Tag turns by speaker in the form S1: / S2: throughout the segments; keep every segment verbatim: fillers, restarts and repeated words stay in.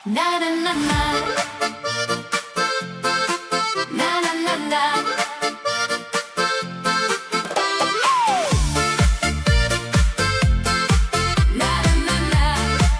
S1: На-на-на-на. На-на-на-на. На-на-на-на.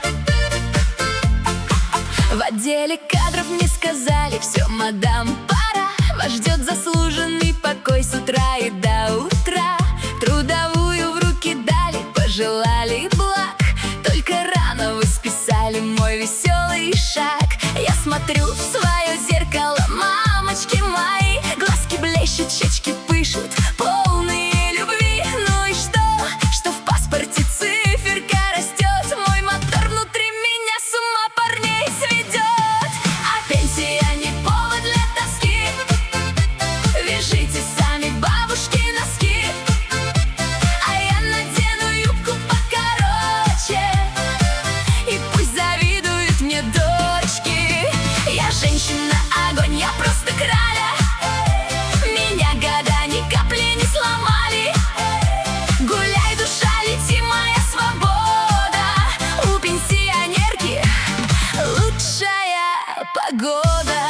S1: В отделе кадров мне сказали: все, мадам, пора. Вас ждет заслуженный покой с утра и до утра. Трудовую в руки дали, пожелали благ. Только рано вы списали мой веселый шаг. Я смотрю в свое зеркало, мамочки мои, глазки блещут, щечки пышут, полные любви. Ну и что, что в паспорте циферка растет? Мой мотор внутри меня с ума парней сведет. А пенсия не повод для тоски. Вяжите сами, бабушки, носки. А я надену юбку покороче, и пусть завидуют мне дочки. Я женщина, огонь, я просто краля. Меня года ни капли не сломали. Гуляй, душа, лети, моя свобода. У пенсионерки лучшая погода.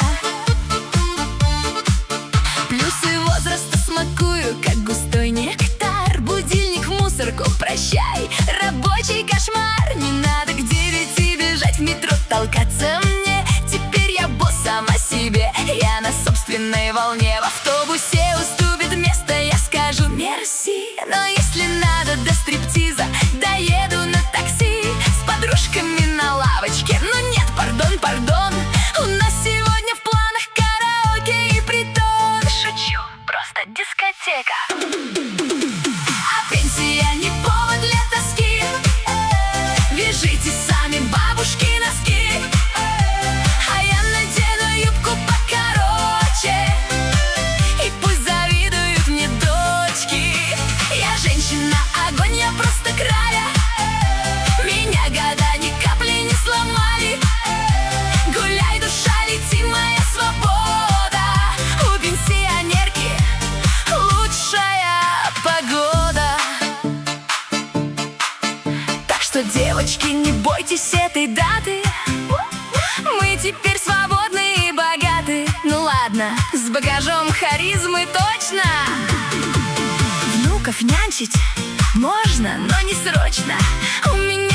S1: Плюсы возраста смакую, как густой нектар. Будильник в мусорку, прощай, рабочий кошмар. Не надо к девяти бежать в метро, толкаться мне. Теперь я босс сама себе, я на собственной волне. В автобусе уступит место, я скажу мерси. Но если надо до стриптиза, доеду на такси с подружками на лавочке. Но нет, пардон, пардон, у нас сегодня в планах караоке и притон. Шучу, просто дискотека. А пенсия не повод для тоски. Вяжите сами, бабушки, носки. А я надену юбку покороче, и пусть завидуют мне дочки. Я женщина, огонь, я просто краля. Меня года ни капли не сломали. Гуляй, душа, лети, моя свобода. У пенсионерки лучшая погода. Так что, девочки, не бойтесь этой даты. Мы теперь свободны и богаты. Ну ладно, с багажом харизмы точно. Внуков нянчить можно, но не срочно. У меня